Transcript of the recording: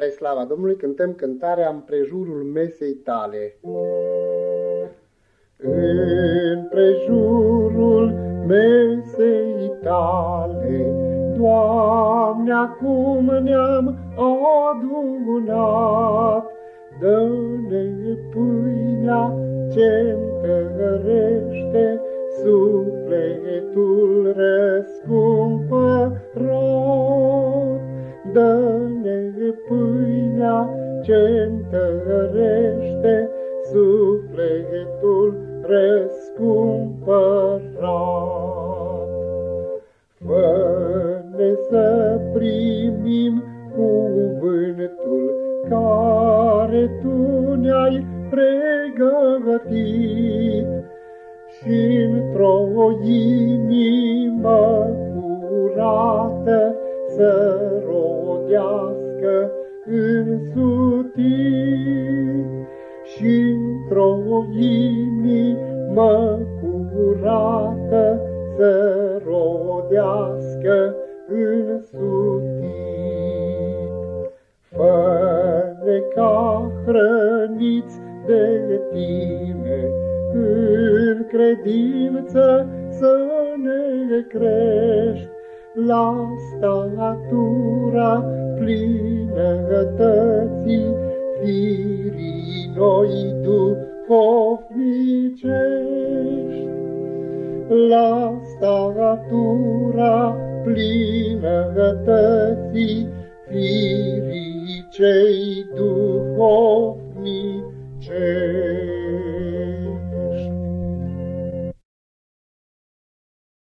Spre slava Domnului cântăm cântarea Împrejurul mesei tale. Împrejurul mesei tale, Doamne, acum ne-am adunat, dă-ne pâinea ce-ntărește sufletul răscumpărat. Dă-ne pâinea ce-ntărește sufletul răscumpărat. Fă-ne să primim cuvântul care Tu ne-ai pregătit și într-o inimă curată să rodească însutit, și într-o inimă curată să rodească însutit. Fă-ne ca hrăniți de Tine, în credință să ne crești, la statura plinătății firii noi duhovnicești. La statura plinătății firii cei duhovnicești.